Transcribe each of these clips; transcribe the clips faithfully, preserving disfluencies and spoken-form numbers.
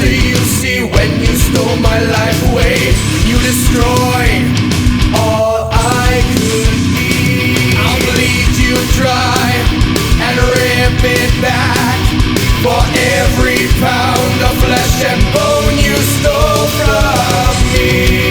do you see when you stole my life away? You destroyed all I could be. I'll bleed you dry and rip it back for every pound of flesh and bone you stole from me.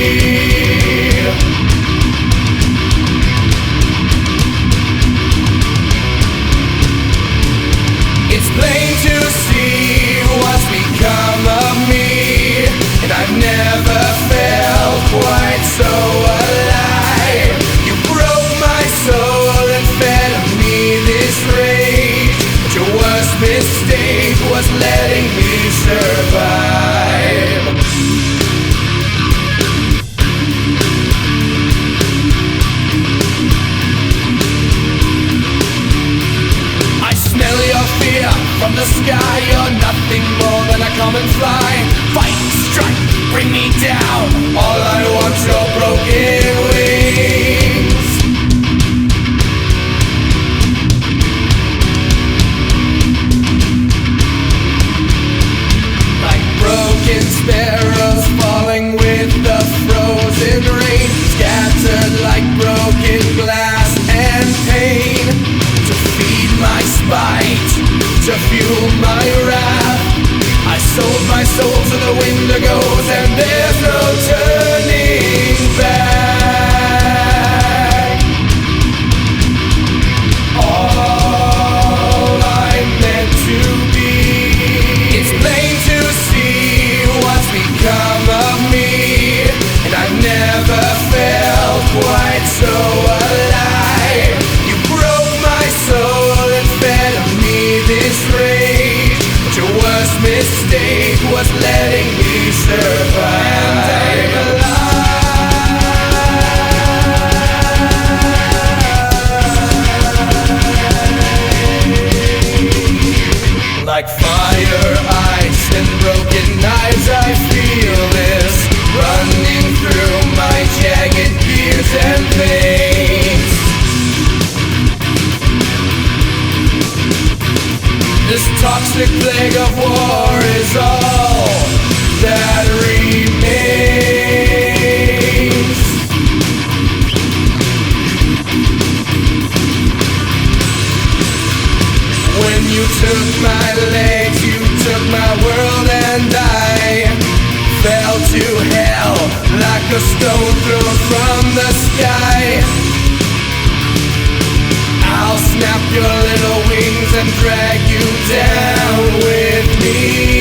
It's plain to see what's become of me, and I've never felt quite so alive. You broke my soul and fed me this rage, but your worst mistake was letting me survive. I smell your fear from the sky. You're nothing more than a common fly. Fight, strike, bring me down. All I want's your broken wings. Like broken sparrows falling with the frozen rain, scattered like broken glass and pain. To feed my spite, to fuel my wrath, I sold my soul to the Wendigos, and there's no turning back. All I'm meant to be. It's plain to see what's become of me, and I've never felt quite so alive. You broke my soul and fed me this rage, but your worst mistake was letting me survive. And I'm alive. Like fire, ice, and broken knives, I feel this running through my jagged gears and veins. This toxic plague of war is all that remains. When you took my legs, you took my world, and I fell to hell like a stone thrown from the sky. I'll snap your little wings and drag you down with me.